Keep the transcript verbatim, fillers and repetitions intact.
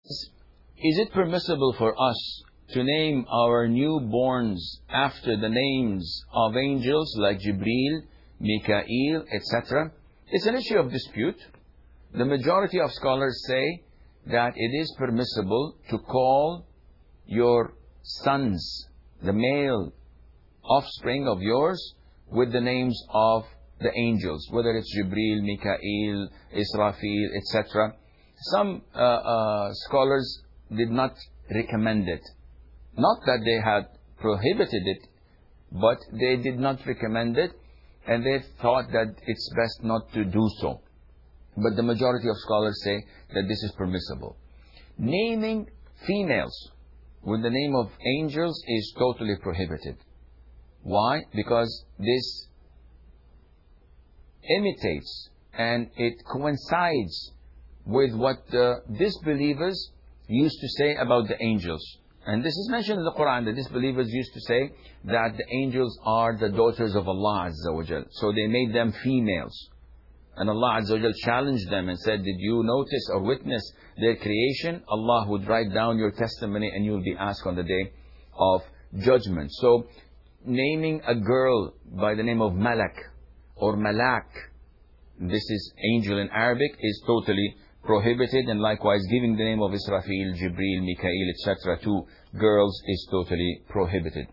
Is it permissible for us to name our newborns after the names of angels like Jibreel, Mikael, et cetera? It's an issue of dispute. The majority of scholars say that it is permissible to call your sons, the male offspring of yours, with the names of the angels, whether it's Jibreel, Mikael, Israfil, et cetera. Some uh, uh, scholars did not recommend it. Not that they had prohibited it, but they did not recommend it, and they thought that it's best not to do so. But the majority of scholars say that this is permissible. Naming females with the name of angels is totally prohibited. Why? Because this imitates and it coincides with what the disbelievers used to say about the angels. And this is mentioned in the Quran. The disbelievers used to say that the angels are the daughters of Allah Azza wa Jal. So they made them females. And Allah Azza wa Jal challenged them and said, did you notice or witness their creation? Allah would write down your testimony and you will be asked on the day of judgment. So naming a girl by the name of Malak or Malak, this is angel in Arabic, is totally prohibited. And likewise giving the name of Israfil, Jibreel, Mikael, et cetera to girls is totally prohibited.